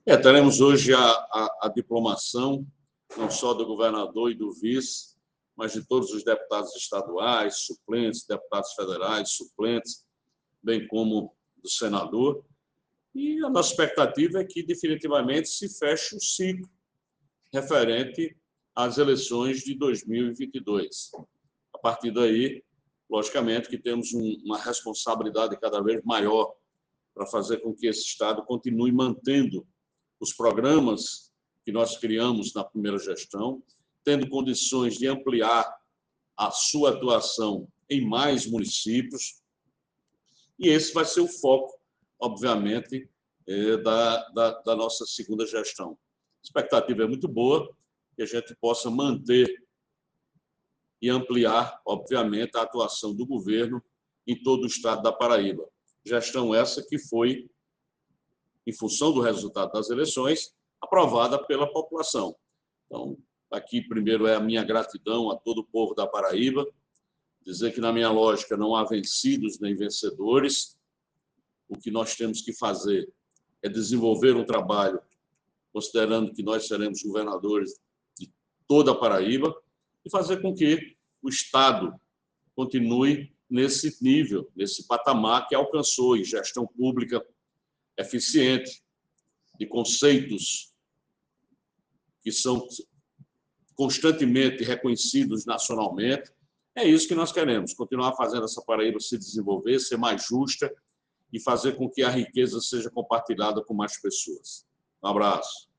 Teremos hoje a diplomação, não só do governador e do vice, mas de todos os deputados estaduais, suplentes, deputados federais, suplentes, bem como do senador. E a nossa expectativa é que, definitivamente, se feche o ciclo referente às eleições de 2022. A partir daí, logicamente, que temos uma responsabilidade cada vez maior para fazer com que esse Estado continue mantendo os programas que nós criamos na primeira gestão, tendo condições de ampliar a sua atuação em mais municípios. E esse vai ser o foco, obviamente, da nossa segunda gestão. A expectativa é muito boa, que a gente possa manter e ampliar, obviamente, a atuação do governo em todo o estado da Paraíba. Gestão essa que foi, em função do resultado das eleições, aprovada pela população. Então, aqui, primeiro, é a minha gratidão a todo o povo da Paraíba, dizer que, na minha lógica, não há vencidos nem vencedores. O que nós temos que fazer é desenvolver um trabalho, considerando que nós seremos governadores de toda a Paraíba, e fazer com que o Estado continue nesse nível, nesse patamar que alcançou em gestão pública eficiente, de conceitos que são constantemente reconhecidos nacionalmente. É isso que nós queremos, continuar fazendo essa Paraíba se desenvolver, ser mais justa e fazer com que a riqueza seja compartilhada com mais pessoas. Um abraço.